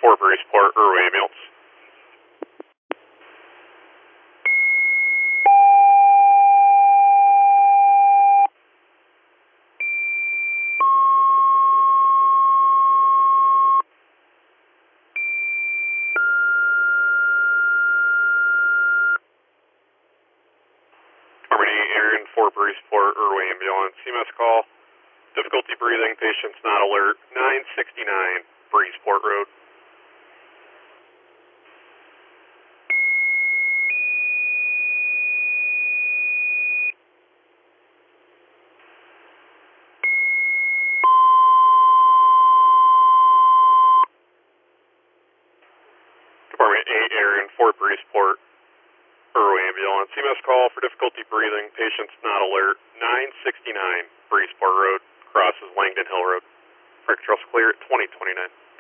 4 Breezeport, Irway Ambulance. Harmony, Aaron, 4 Breezeport, Irway Ambulance. CMS call. Difficulty breathing, patient's not alert. 969 Breezeport Road. Department 8, Aaron, 4 Breezeport, Irway Ambulance. CMS call for difficulty breathing, patient's not alert. 969 Breezeport Road, crosses Langdon Hill Road. Break trust clear at 2029.